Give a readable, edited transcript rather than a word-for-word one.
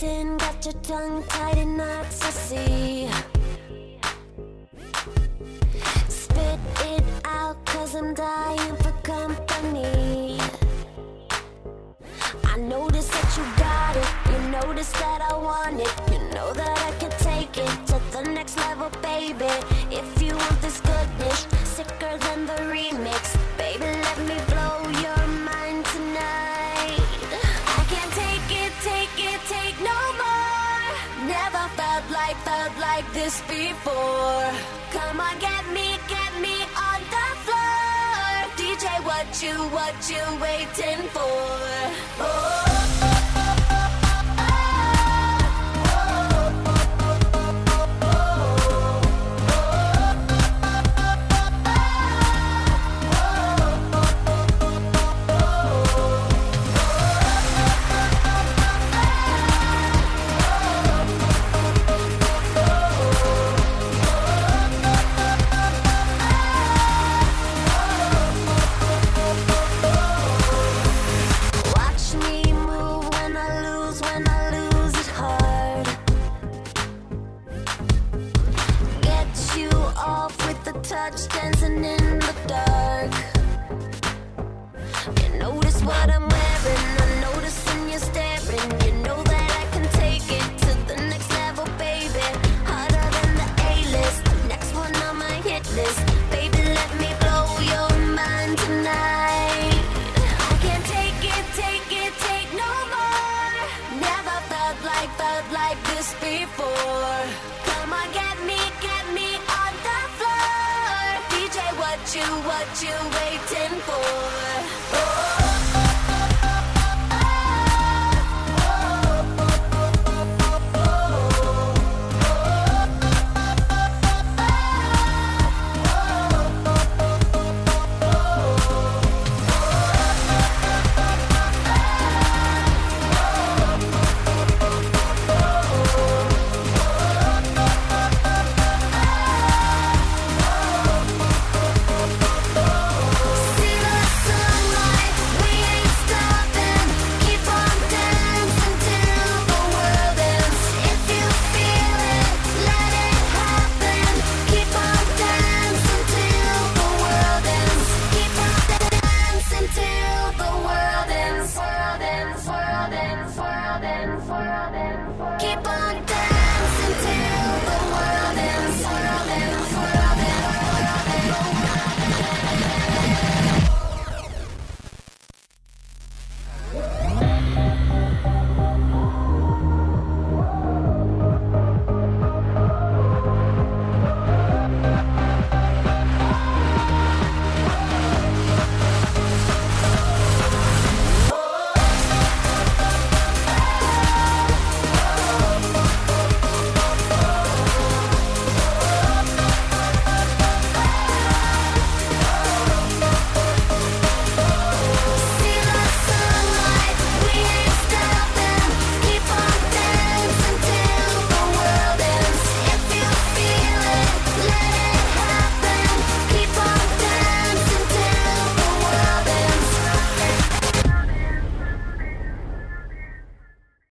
Listen, got your tongue tied in knots, I see. Spit it out, cause I'm dying for company. I notice that you got it, you notice that I want it. You know that I can take it to the next level, baby. If you want this goodness, sicker than the remix, baby, let me blow your mind tonight. I can't take it, take no more. Never felt like this before. Come on, get me on the floor. DJ, what you waiting for? Oh. Touch dancing in the dark. You notice what I'm wearing, I'm noticing you're staring. You know that I can take it to the next level, baby. Harder than the A-list, next one on my hit list. Baby, let me blow your mind tonight. I can't take it, take no more. Never felt like this before. Come on, get me on the floor. DJ, what you waiting for? Oh.